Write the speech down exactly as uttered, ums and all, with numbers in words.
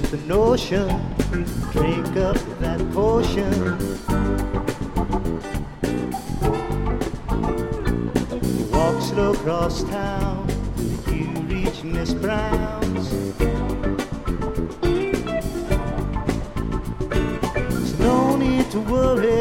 the notion, drink up that potion. Walk slow across town till you reach Miss Brown's. So no need to worry,